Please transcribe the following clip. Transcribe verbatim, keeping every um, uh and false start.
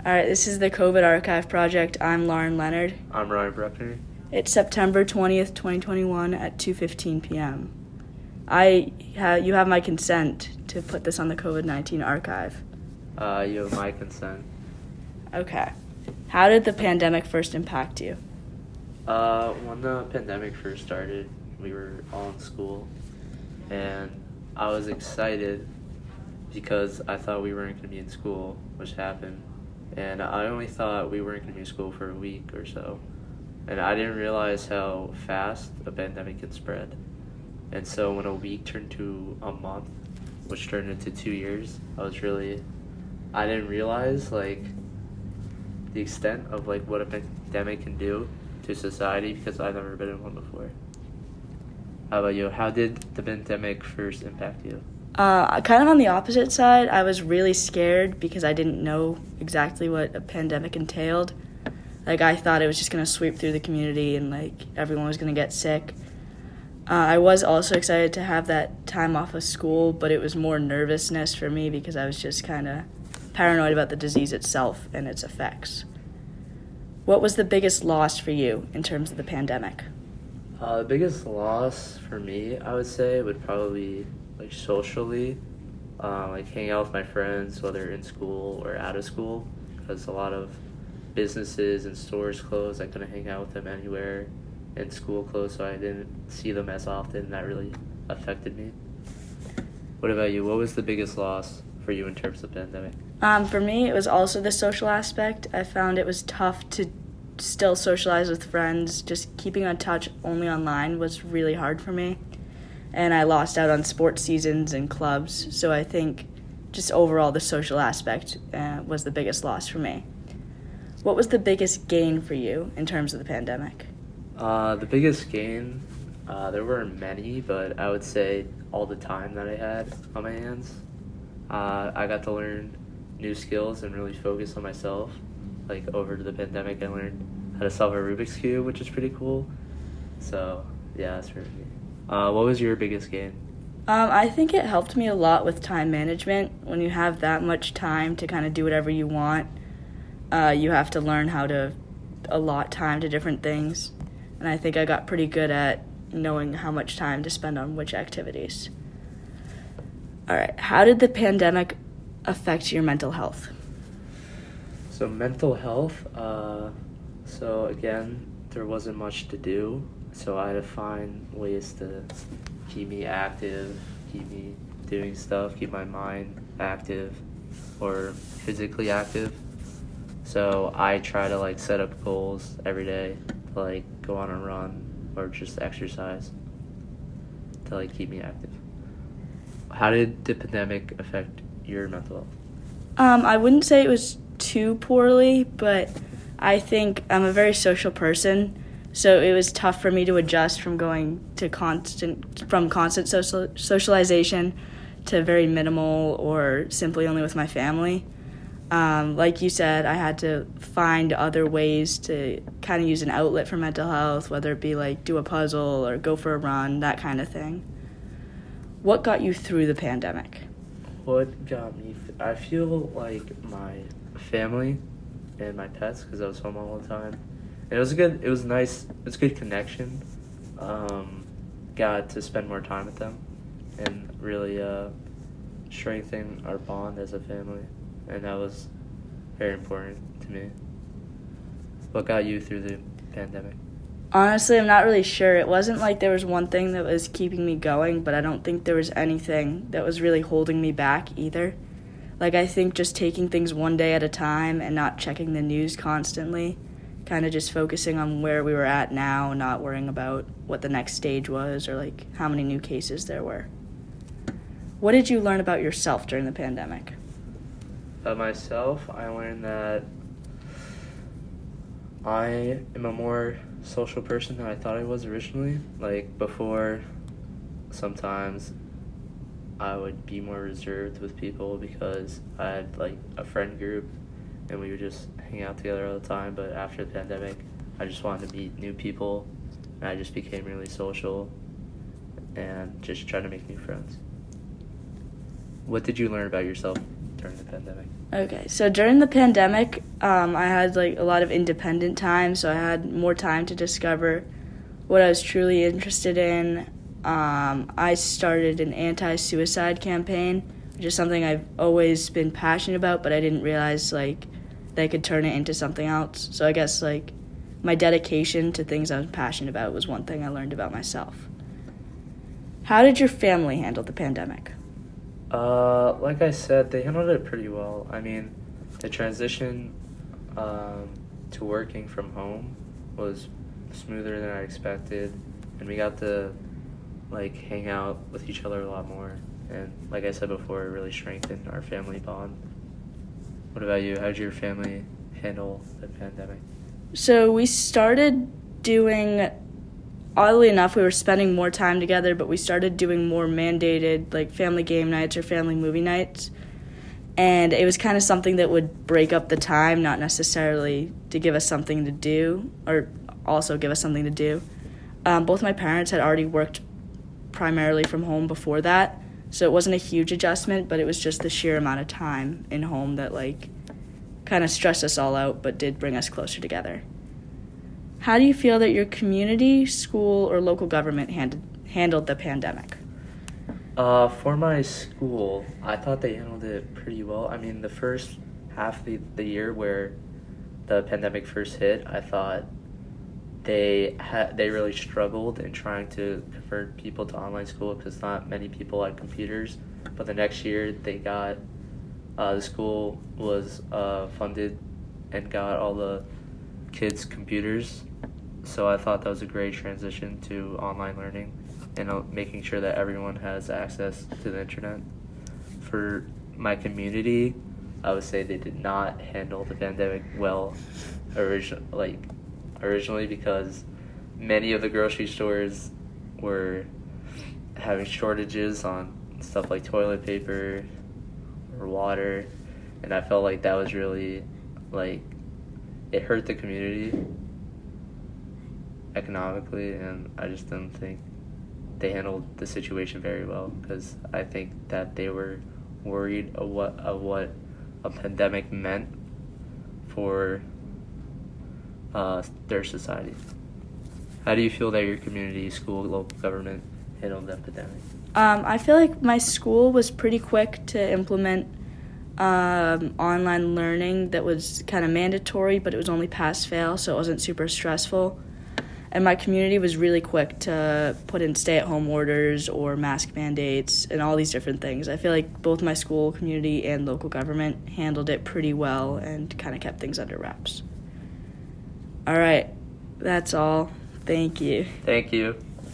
All right, this is the COVID Archive Project. I'm Lauren Leonard. I'm Ryan Bruckner. It's September twentieth, twenty twenty-one at two fifteen p.m. I ha- you have my consent to put this on the COVID nineteen archive. Uh, you have my consent. Okay. How did the pandemic first impact you? Uh, when the pandemic first started, we were all in school, and I was excited because I thought we weren't going to be in school, which happened. And I only thought we weren't going to be in school for a week or so. And I didn't realize how fast a pandemic can spread. And so when a week turned to a month, which turned into two years, I was really, I didn't realize like the extent of like what a pandemic can do to society because I've never been in one before. How about you? How did the pandemic first impact you? Uh, kind of on the opposite side, I was really scared because I didn't know exactly what a pandemic entailed. Like, I thought it was just going to sweep through the community and, like, everyone was going to get sick. Uh, I was also excited to have that time off of school, but it was more nervousness for me because I was just kind of paranoid about the disease itself and its effects. What was the biggest loss for you in terms of the pandemic? Uh, the biggest loss for me, I would say, would probably be like socially, uh, like hanging out with my friends, whether in school or out of school, because a lot of businesses and stores closed. I couldn't hang out with them anywhere, and school closed, so I didn't see them as often. That really affected me. What about you? What was the biggest loss for you in terms of the pandemic? Um, for me, it was also the social aspect. I found it was tough to still socialize with friends. Just keeping in touch only online was really hard for me. And I lost out on sports seasons and clubs. So I think just overall the social aspect uh, was the biggest loss for me. What was the biggest gain for you in terms of the pandemic? Uh, the biggest gain, uh, there were many, but I would say all the time that I had on my hands. Uh, I got to learn new skills and really focus on myself. Like over the pandemic, I learned how to solve a Rubik's Cube, which is pretty cool. So yeah, that's for me. Uh, what was your biggest gain? Um, I think it helped me a lot with time management. When you have that much time to kind of do whatever you want, uh, you have to learn how to allot time to different things. And I think I got pretty good at knowing how much time to spend on which activities. All right, how did the pandemic affect your mental health? So mental health, uh, so again, there wasn't much to do. So I had to find ways to keep me active, keep me doing stuff, keep my mind active or physically active. So I try to like set up goals every day to like go on a run or just exercise to like keep me active. How did the pandemic affect your mental health? Um, I wouldn't say it was too poorly, but I think I'm a very social person. So it was tough for me to adjust from going to constant, from constant social socialization to very minimal or simply only with my family. Um, like you said, I had to find other ways to kind of use an outlet for mental health, whether it be like do a puzzle or go for a run, that kind of thing. What got you through the pandemic? What got me? Th- I feel like my family and my pets, because I was home all the time. It was good. It was nice. It was a good connection. Um, got to spend more time with them, and really uh, strengthen our bond as a family, and that was very important to me. What got you through the pandemic? Honestly, I'm not really sure. It wasn't like there was one thing that was keeping me going, but I don't think there was anything that was really holding me back either. Like, I think just taking things one day at a time and not checking the news constantly, kind of just focusing on where we were at now, not worrying about what the next stage was or, like, how many new cases there were. What did you learn about yourself during the pandemic? About myself, I learned that I am a more social person than I thought I was originally. Like, before, sometimes I would be more reserved with people because I had, like, a friend group and we would just hang out together all the time. But after the pandemic, I just wanted to meet new people, and I just became really social and just tried to make new friends. What did you learn about yourself during the pandemic? Okay, so during the pandemic, um, I had like a lot of independent time, so I had more time to discover what I was truly interested in. Um, I started an anti-suicide campaign, which is something I've always been passionate about, but I didn't realize like that I could turn it into something else. So I guess like my dedication to things I was passionate about was one thing I learned about myself. How did your family handle the pandemic? Uh, like I said, they handled it pretty well. I mean, the transition um, to working from home was smoother than I expected, and we got to like hang out with each other a lot more. And like I said before, it really strengthened our family bond. What about you? How did your family handle the pandemic? So we started doing, oddly enough, we were spending more time together, but we started doing more mandated, like, family game nights or family movie nights. And it was kind of something that would break up the time, not necessarily to give us something to do, or also give us something to do. Um, both my parents had already worked primarily from home before that, so it wasn't a huge adjustment, but it was just the sheer amount of time in home that, like, kind of stressed us all out, but did bring us closer together. How do you feel that your community, school, or local government hand- handled the pandemic? Uh, for my school, I thought they handled it pretty well. I mean, the first half of the, the year where the pandemic first hit, I thought they had they really struggled in trying to convert people to online school because not many people had computers. But the next year, they got uh, the school was uh, funded and got all the kids computers. So I thought that was a great transition to online learning and uh, making sure that everyone has access to the internet. For my community, I would say they did not handle the pandemic well origin- like originally because many of the grocery stores were having shortages on stuff like toilet paper or water, and I felt like that was really, like, it hurt the community economically, and I just didn't think they handled the situation very well because I think that they were worried of what of what a pandemic meant for uh, their society. How do you feel that your community, school, local government handled the epidemic? Um, I feel like my school was pretty quick to implement um, online learning that was kind of mandatory, but it was only pass-fail, so it wasn't super stressful. And my community was really quick to put in stay-at-home orders or mask mandates and all these different things. I feel like both my school, community, and local government handled it pretty well and kind of kept things under wraps. All right, that's all. Thank you. Thank you.